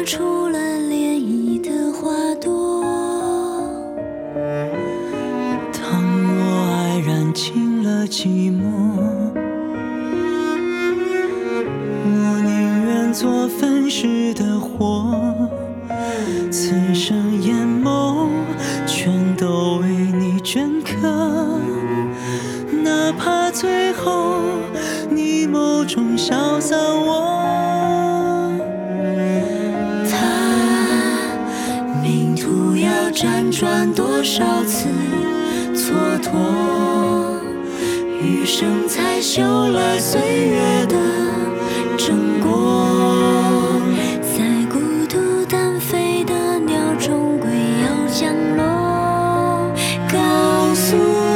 出了涟漪的花朵。 倘若爱燃尽了寂寞，我宁愿做焚尸的火，此生眼眸全都为你镌刻，哪怕最后你眸中消散我。 他命途要辗转多少次蹉跎，余生才修了岁月的正果。在孤独单飞的鸟终归要降落，告诉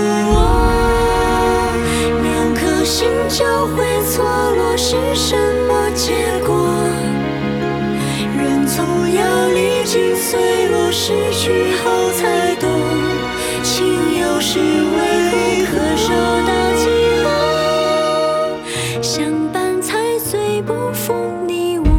我，两颗心交汇错落是什么结果？人总要历经岁月，失去后才懂，情有时为何守到最后，相伴才最不负你我。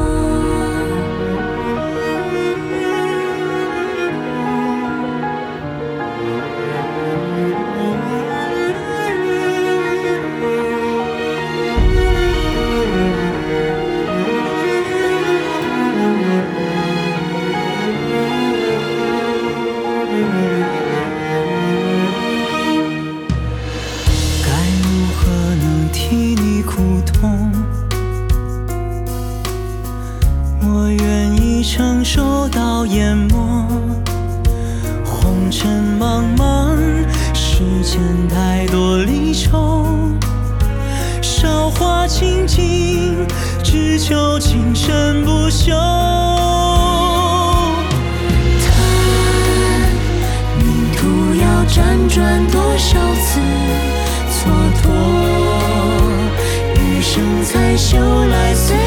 替你苦痛，我愿意承受到淹没。红尘茫茫，世间太多离愁，韶华倾尽，只求情深不朽。 他命途要辗转多少次蹉跎，余生才修来岁